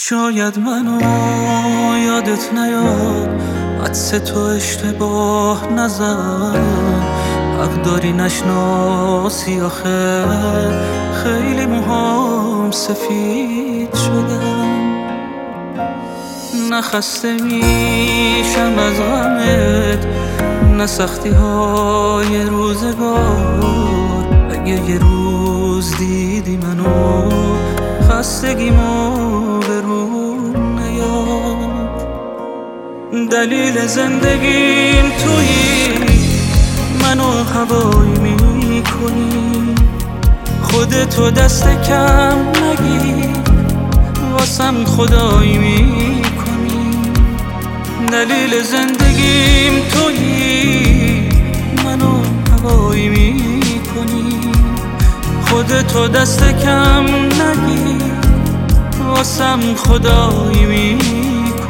شاید منو یادت نیاد، عدس تو اشتباه نزن، حق داری نشناسی آخه خیلی موهام سفید شدن. نخسته میشم از غمت، نه سختی های روزگار. اگه یه روز دیدی منو خستگیمو به روم نیاد. دلیل زندگیم تویی، منو هوایی میکنی، خودتو دست کم نگیر، واسم خدایی میکنی. دلیل زندگیم تویی، منو هوایی میکنی، خودتو دست کم نگیر، واسم خدایی میکنی.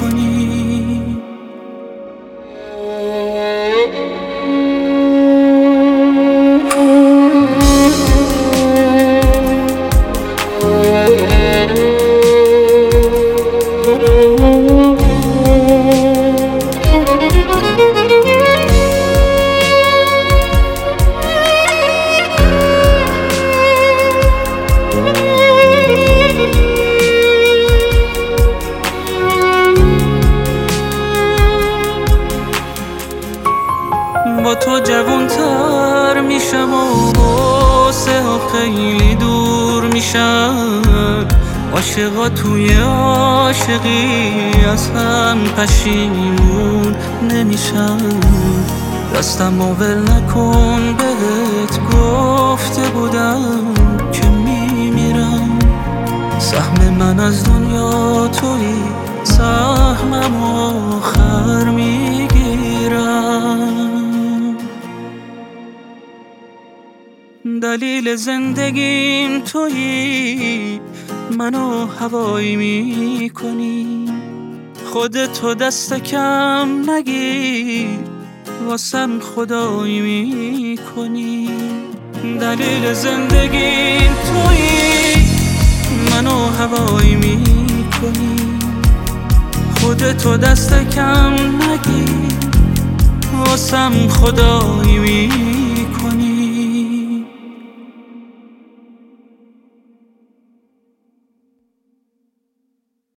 با تو جوان‌تر میشم و غصه ها خیلی دور میشن. عاشقا توی عاشقی از هم پشیمون نمیشن. دستمو ول نکن، بهت گفته بودم که میمیرم. سهم من از دنیا تویی، سهمم آخر میگیرم. دلیل زندگیم تویی، منو هوایی میکنی، خودتو دست کم نگیر، واسم خدایی میکنی. دلیل زندگیم تویی، منو هوایی میکنی، خودتو دست کم نگیر، واسم خدایی میکنی.